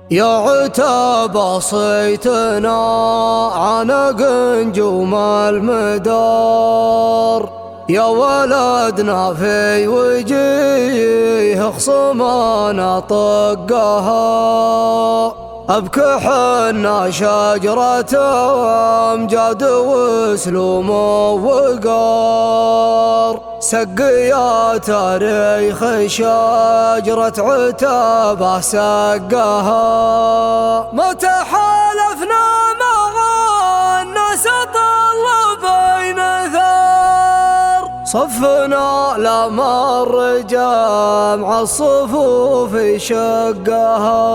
يا عتاب صيتنا عنق نجوم المدار، يا ولدنا في وجيه خصمنا طقها. أبكحنا شجرة أمجاد وسلوم ووقار، سقيا تاريخ شجرة عتاب سقها. متى حالفنا مع الناس طل بين ثار، صفنا لما الرجال مع الصفوف شقها.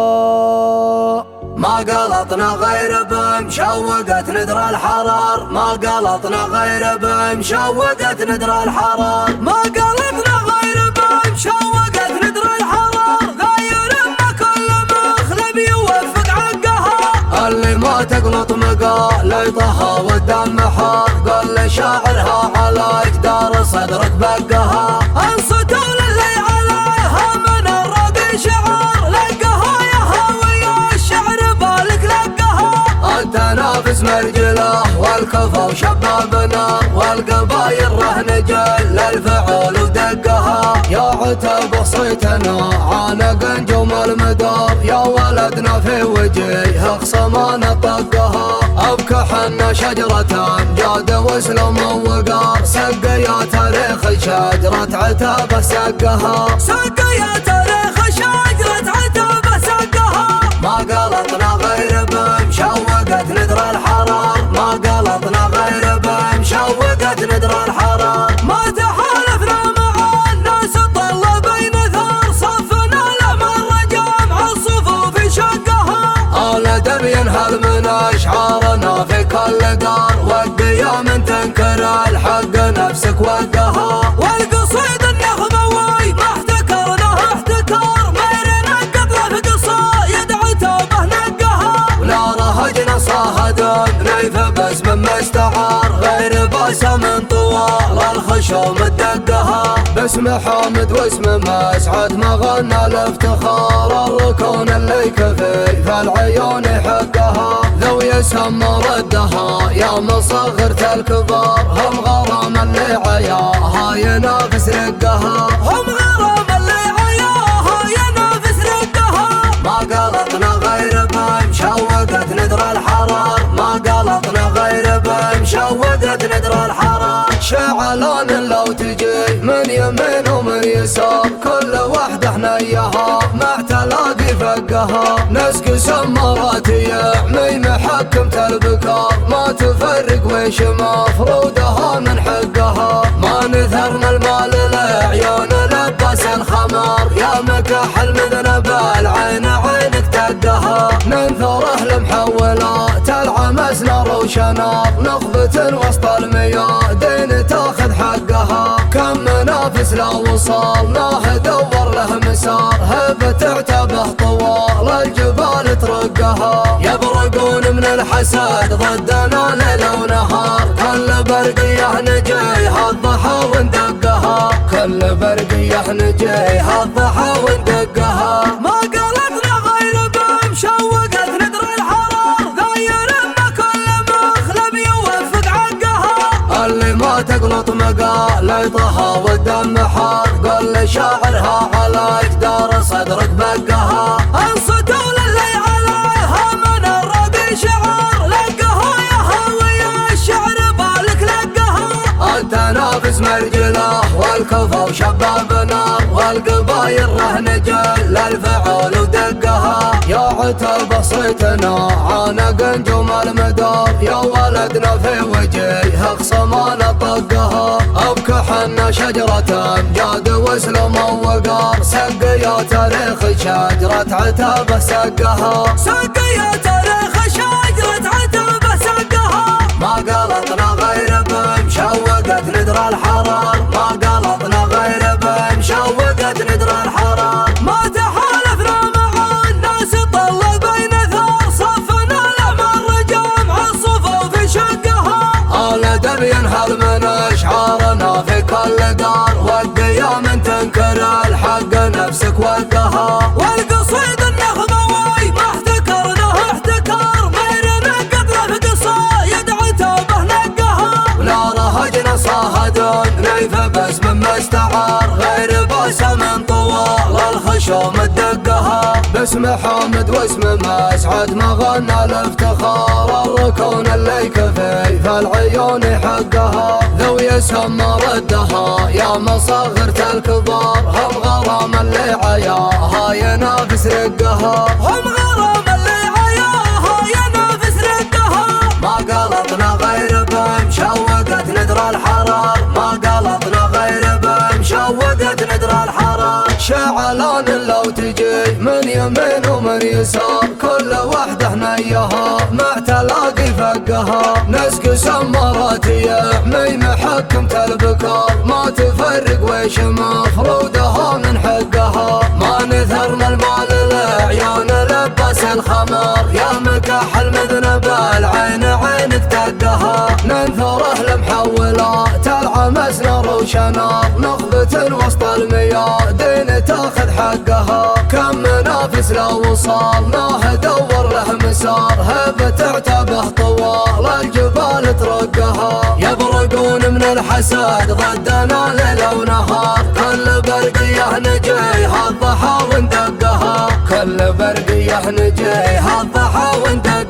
ما قلطنا غير بمشوقة ندر الحرار، ما قلطنا غير بمشوقة ندر الحرار، ما قلطنا غير بمشوقة ندر الحرار. غير ما كل مخلب يوفق عقها، اللي ما تقلط مقال يطها والدم حار. قل شاعرها على جدار صدرك بقها، انصتوا للي عليها من الرقي شعار. لقها يا هاوي الشعر بالك لقها، التنافس مرجله والكفى وشبابنا والقبايل رهن جل الفعول ودقها. يا عتاب صيتنا عانق نجوم المدار، يا ولدنا في وجيه خصمنا طقها. أبكحنا شجرة أمجاد وسلم ووقار، سقيا تاريخ شجرة عتاب سقها. سقيا تاريخ شجرة عتاب سقها. ما قلطنا غير بمشوقة ندر الحرار، ما قلطنا غير بمشوقة ندر الحرار. ما تحالفنا مع الناس طل بين ثار، صفنا لما الرجال مع الصفوف شقها. الأدب ينهل من أشعارنا في كل دار، والقيام تنكر الحق نفسك وقها. والقصيد النغمة وي ما احتكرناه احتكار، ميرنا قطله في قصايد عتابه نقها. ولا رهجنا صاهدا نيف باسم مستعار، غير باسم من طوال الخشوم الدقها. باسم حامد واسم مسعد ما غنى الافتخار، الركون اللي كفي فالعيون حقها. ذو يسهم ردها يا مصغرة الكبار، هم غرام اللي عياها ينافس رقها. هم غرام اللي عياها ينافس رقها. ما قلطنا غير بمشوقة ندر الحرار، ما قلطنا غير بمشوقة ندر الحرار. شعلان لو تجي من يمين ومن يسار، كل واحدة حنيها مع تلاقي فقها. نسق سمرات يعمي محكمة البكار، ما تفرق ويش مفروضها من حقها. ما نثرنا المال لعيون لباس الخمار، يا مكح المذنب العين عينك تقها. ننثره لمحولات العمس نار وشنار، نخبة وسط الميادين تاخذ حقها. كم منافس لا وصلناه دور له مسار، هبة تعتبه طوال الجبال ترقها. يبرقون من الحسد ضدنا ليل ونهار، كل برقية نجيها الضحى وندقها. كل برقية نجيها الضحى وندقها. ما قلتنا غير بمشوقة ندر الحرار، غير ما كل مخلب يوفق عقها. اللي ما تقلط مقال يطها والدم حار، قل شاعرها على جدار صدرك بقها. انصتوا للي عليها من الرقي شعار، لقها يا هاوي الشعر بالك لقها. التنافس مرجله والكفى وشبابنا والقبايل رهن جل الفعول ودقها. يا عتاب صيتنا عانق نجوم المدار، يا ولدنا في وجيه خصمنا طقها. أبكحنا شجرة أمجاد وسلم ووقار، سقيا تاريخ شجرة عتاب سقها. سقيا تاريخ شجرة عتاب سقها. ما قلطنا غير بمشوقة ندر الحرار، ما قلطنا غير بمشوقة ندر الحرار. ما تحالفنا مع الناس طل بين ثار، صفنا لما الرجال مع الصفوف شقها. الأدب ينهل من أشعارنا في كل دار، والقيام تنكر الحق نفسك وقها. والقصيد النغمة وي اسم حامد واسم مسعد ما غنى الافتخار، الركون اللي كفي فالعيون حقها ذو يسمر الدها يا مصغرة الكبار، هم غرام اللي عياها ينافس رقها، هم غرام اللي عياها ينافس رقها. ما قلطنا غير بهم شوقت ندر الحرار، ما قلطنا غير بهم شوقت ندر الحرار. شعلان لو تجي من يمين ومن يسار كل وحده نيها مع تلاقي فقها، نسق سمرات يعمي محكمة البكار، ما تفرق ويش مفرودها من حقها. ما نثرنا المال لعيون لبس الخمار، يا مكحل مذنب العين عينك تقها. ننثره لمحولات العمس نار وشنار، نخبة وسط الميادين تاخذ حقها. كم منافس لو وصلناه دور له مسار، هبة تعتبه طوال الجبال ترقها. يبرقون من الحسد ضدنا ليل ونهار، كل برقية نجيها الضحى وندقها، كل برقية نجيها الضحى وندقها.